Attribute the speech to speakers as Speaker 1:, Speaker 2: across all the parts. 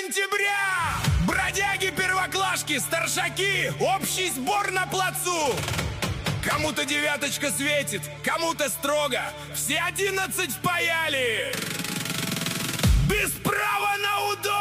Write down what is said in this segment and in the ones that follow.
Speaker 1: сентября! Бродяги, первоклашки, старшаки, общий сбор на плацу! Кому-то девяточка светит, кому-то строго. Все 11 впаяли! Без права на удо!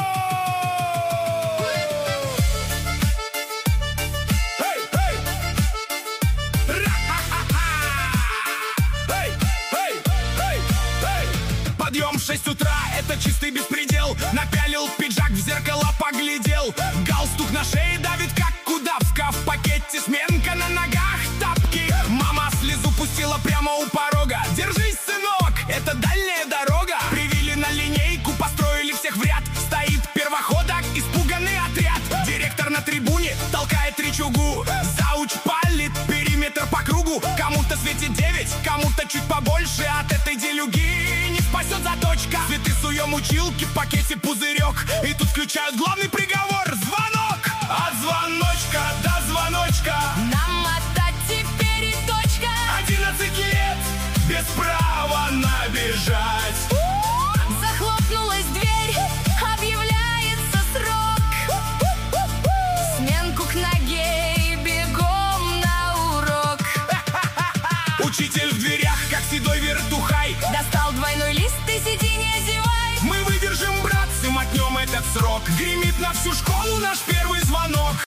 Speaker 1: Подъем в 6 утра, это чистый беспредел. Напялил пиджак, в зеркало поглядел. Галстук на шее давит, как удавка. В пакете сменка, на ногах тапки. Мама слезу пустила прямо у порога. Держись, сынок, это дальняя дорога. Привели на линейку, построили всех в ряд. Стоит первоходок, испуганный отряд. Директор на трибуне толкает речугу. Зауч палит периметр по кругу. Кому-то светит 9, кому-то чуть побольше. От этой делюги не спасет заточка. Цветы суем училки, в пакете пузырек. И тут включают главный приговор — звонок. От звоночка до звоночка
Speaker 2: нам отдать теперь и точка.
Speaker 1: 11 лет без права набежать.
Speaker 2: Захлопнулась дверь, объявляется срок. Сменку к ноге и бегом на урок.
Speaker 1: Учитель в дверях, как седой вертухай,
Speaker 2: Достал двойной лист, ты сиди, не зевай.
Speaker 1: мы выдержим, братцы, мотнем этот срок. Гремит на всю школу наш первый звонок.